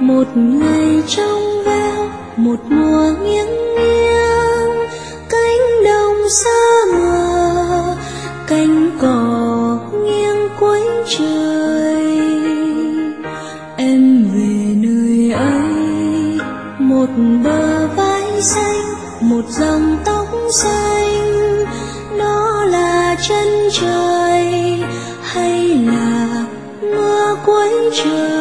Một ngày trong veo, một mùa nghiêng nghiêng, cánh đồng xa mờ, cánh cỏ nghiêng cuối trời. Em về nơi ấy, một bờ vai xanh, một dòng tóc xanh, đó là chân trời hay là mưa cuối trời?